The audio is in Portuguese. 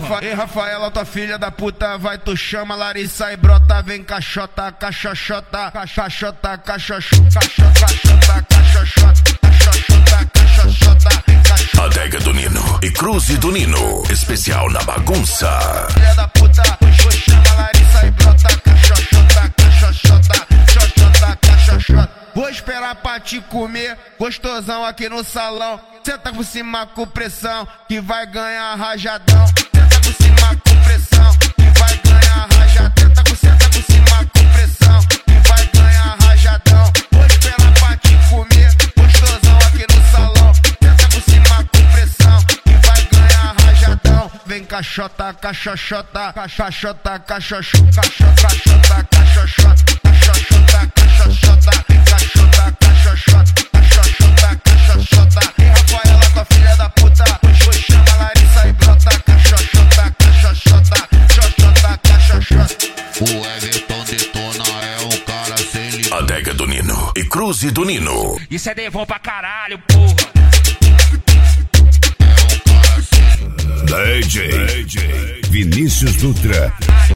Ei, Rafaela, tua filha da puta, vai, tu chama Larissa e brota, vem caixota, caixoxota, caixota, caixoxota, caixota, caixoxota, caixoxota, caixoxota. Adega do Nino e Cruze do Nino, especial na bagunça. Filha da puta, tu chama Larissa e brota, caixoxota, caixoxota, caixoxota, caixoxota. Vou esperar pra te comer, gostosão aqui no salão. Senta por cima com pressão, que vai ganhar rajadão. Senta por cima com pressão, que vai ganhar rajadão. Senta por cima com pressão, que vai ganhar rajadão. Vou esperar pra te comer, gostosão aqui no salão. Senta por cima com pressão, que vai ganhar rajadão. Vem caixota, caixoxota, caixota, caixoxota, caixota, caixoxota, caixoxota, caixoxota, caixota, caixoxota, caixoxota, caixoxota. Ei, Rafaela, tua filha da puta, chama Larissa e brota, caixoxota, caixoxota, caixoxota, caixoxota. O Everton detona, é um cara sem limite. Adega do Nino e Cruze do Nino. Isso é devon pra caralho, porra. DJ Vinícius Dutra.